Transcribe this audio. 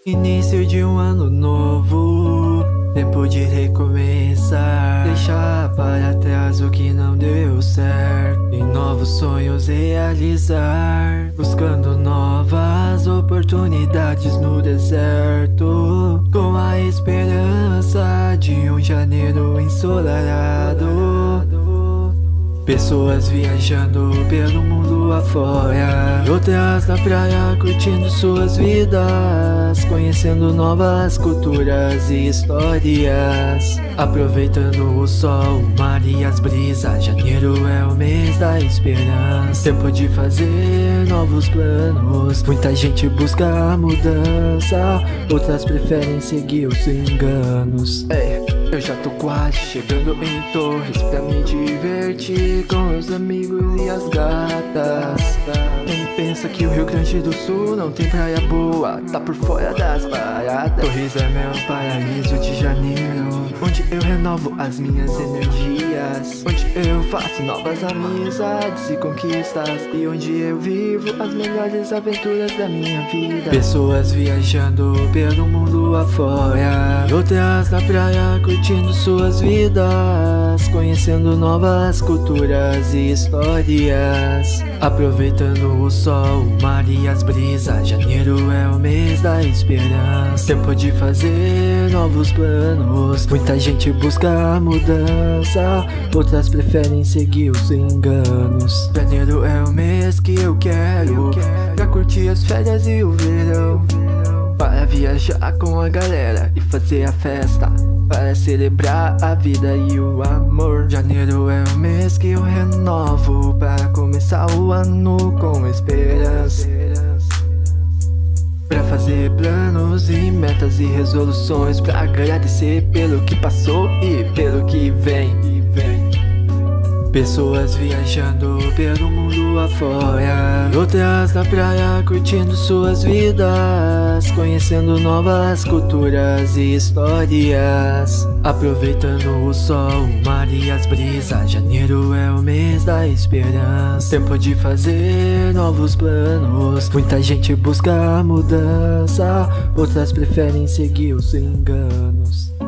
Início de um ano novo, tempo de recomeçar. Deixar para trás o que não deu certo e novos sonhos realizar. Buscando novas oportunidades no deserto, com a esperança de um janeiro ensolarado. Pessoas viajando pelo mundo afora, outras na praia curtindo suas vidas, conhecendo novas culturas e histórias, aproveitando o sol, o mar e as brisas. Janeiro é o mês da esperança, tempo de fazer novos planos. Muita gente busca a mudança, outras preferem seguir os enganos. Eu já tô quase chegando em Torres pra me divertir com os amigos e as gatas. Quem pensa que o Rio Grande do Sul não tem praia boa tá por fora das paradas. Torres é meu paraíso de janeiro, onde eu renovo as minhas energias, onde eu faço novas amizades e conquistas, e onde eu vivo as melhores aventuras da minha vida. Pessoas viajando pelo mundo afora, outras na praia curtindo suas vidas, conhecendo novas culturas e histórias, aproveitando o sol, o mar e as brisas. Janeiro é o mês da esperança, tempo de fazer novos planos. Muita gente busca a mudança, outras preferem seguir os enganos. Janeiro é o mês que eu quero pra curtir as férias e o verão, para viajar com a galera e fazer a festa, para celebrar a vida e o amor. Janeiro é o mês que eu renovo para começar o ano com esperança, pra fazer planos e metas e resoluções, pra agradecer pelo que passou e pelo que vem. Pessoas viajando pelo mundo afora, outras na praia curtindo suas vidas, conhecendo novas culturas e histórias, aproveitando o sol, o mar e as brisas. Janeiro é o mês da esperança, tempo de fazer novos planos. Muita gente busca a mudança, outras preferem seguir os enganos.